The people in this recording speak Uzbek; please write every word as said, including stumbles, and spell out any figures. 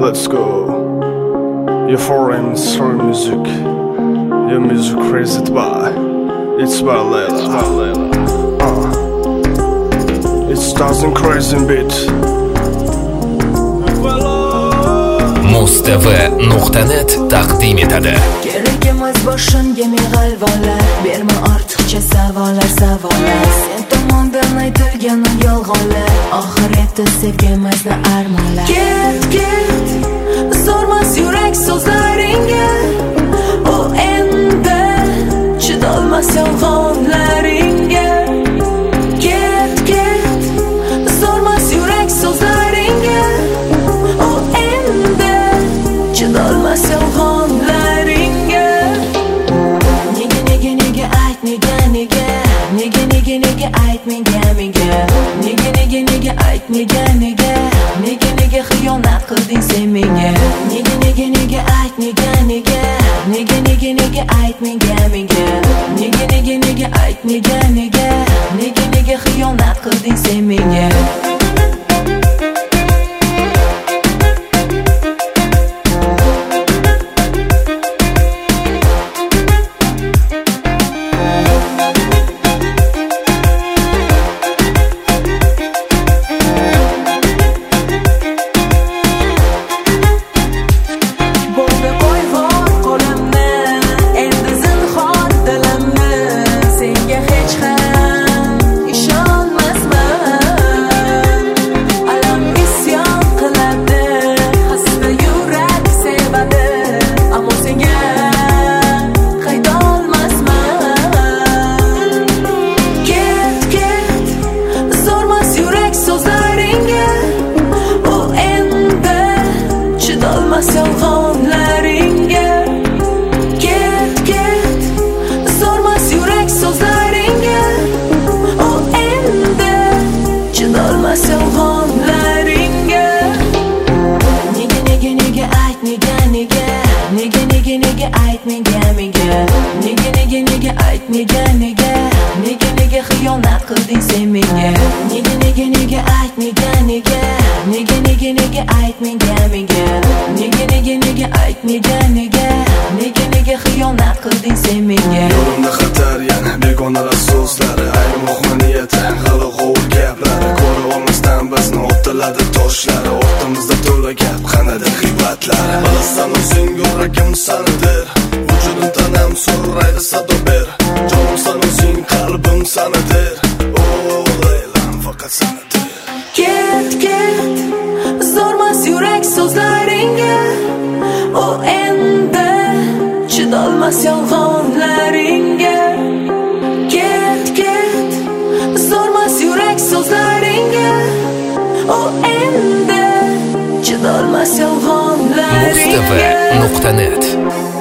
Let's go. Your foreign story music. Your music created by It's by Layla. It's by Layla. Uh. It's dozen crazy beat. Mustv nuqta net taqdim etadi. Kerak emas boshimga ming g'alvonlar, berma ortiqcha savollar, savollar. Sen tomondan aytilgan yolg'onlar, oxiratda sevganmasni armonlar. Ket, ket, zo'rmas yurak so'zlaringga, u endi chidolmas yolg'onlaringga. Ket, ket, zo'rmas yurak so'zlaringga, u endi chidolmas yolg'onlaringga. Nega, nega, nega ayt, nega, nega, nega, nega, nega ayt menga, menga. Nega, nega, nega ayt, nega, nega, nega, nega xiyonat qilding sen menga. Nega, nega, nega ayt, nega, nega, nega, nega, nega ayt menga, menga. Nega, nega, nega ayt, nega, nega, nega, nega xiyonat qilding sen menga. Yo'limda xatar yana begonalar so'zlari, aytmoqma niyati hali g'ovur gaplari. Ko'ra olmasdan bizni o'ttiladi toshlari, ortimizda to'la gap, qanadir g'iybatlari. Bilasan o'zing yurakim sanidir, vujudim tanam so'raydi sado ber. Jonimsan o'zing, qalbim sanidir, oh Laylam faqat sanidir. Ket, ket, zo'rmas yurak so'zlaringga, u endi chidolmas yolg'onlaringga. Ket, ket, zo'rmas yurak so'zlaringga, u endi chidolmas yolg'onlaringga. Mustv nuqta net